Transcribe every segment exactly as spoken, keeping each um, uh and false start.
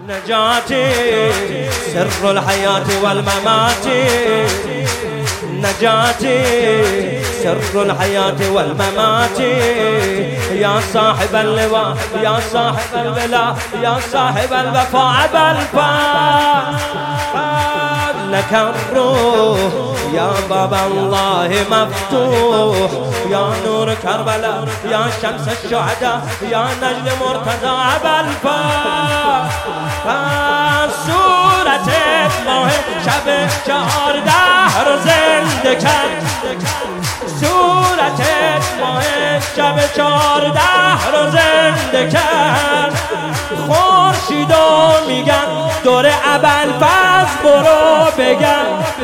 نجاتي سر الحياة والممات، نجاتي سر الحياة والممات، يا صاحب اللواء يا صاحب الولاء يا صاحب الوفاء بالفاء، لك الروح يا باب الله مفتوح، يا نور كربلاء يا شمس الشهداء يا نجل مرتضى بالفاء، صورت ماه شب چهارده رو زنده کرد، صورت ماه شب چهارده رو زنده کرد، خورشیدو میگن دور ابوالفضل برو بگن،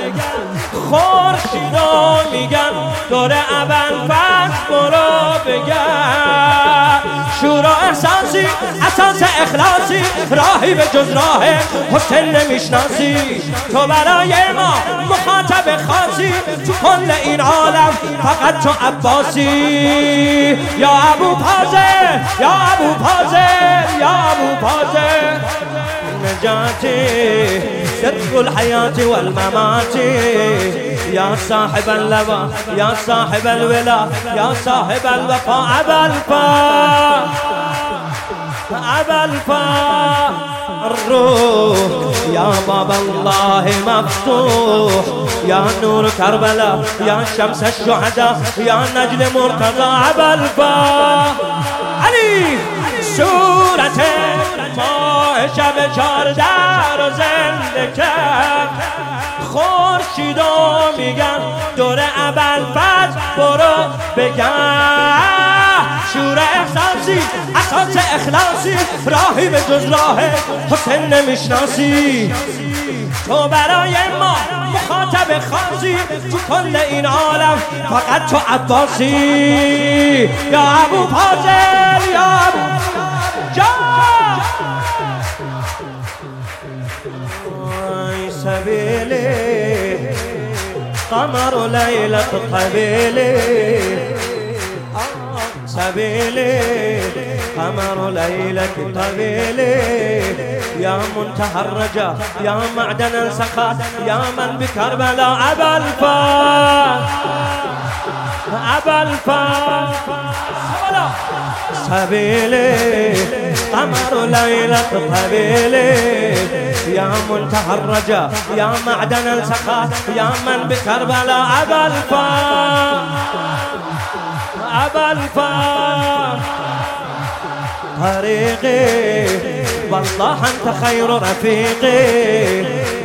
خورشیدو میگن دور ابوالفضل برو بگن، شورا احساسی اساس اخلاصی، راهی به جز راه حسین نمیشناسی، تو برای ما مخاطب خاصی، تو کل این عالم فقط تو عباسی، یا ابو فاضل یا ابو فاضل یا ابو فاضل، نجاتي سر الحياة والممات، يا صاحب اللواء يا صاحب الولاء يا صاحب الوفاء بالفاء بالفاء، الروح يا باب الله مفتوح، يا نور كربلاء يا شمس الشهداء يا نجل مرتضى بالفاء، علي صورت ماه شب چهارده رو زنده کرد، خورشیدو میگن دور ابوالفضل برو بگن، شور احساسی اساس اخلاصی، راهی به جز راه حسین نمیشناسی، تو برای ما مخاطب خاصی، تو کل این عالم فقط تو عباسی، یا ابو فاضل یا ابو جان سبيلي قمر ليلة قبيلي، سبيلي قمر ليلة قبيلي، يا منتهى الرجاء يا معدن السخاء يا من بكربلاء أبوالفضل أبوالفضل، سبيلي قمر ليلة قبيلي، يا منتهى الرجاء يا معدن السخاء يا من بكربلاء أبوالفضل أبوالفضل، طريقي والله أنت خير رفيقي،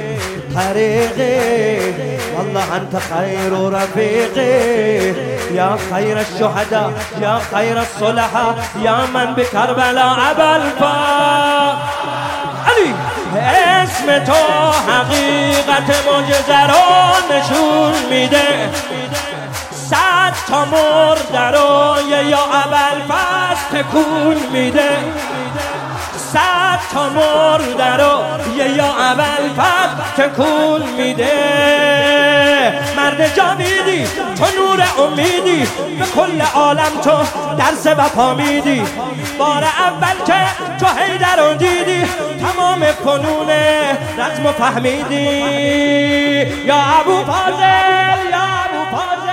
طريقي والله أنت خير رفيقي، يا خير الشهداء يا خير الصلحاء يا من بكربلاء أبوالفضل، علي اسم تو حقیقت معجزه رو نشون میده، صد تا مرده رو یا ابوالفضل تکون میده، صد تا مرده رو یا ابوالفضل تکون میده، مرد جاویدی تو نور امیدی، به کل عالم تو درس وفا میدی، بار اول که تو حیدر رو دیدی تمام فنون رزم و فهمیدی، یا ابو فاضل یا ابو فاضل.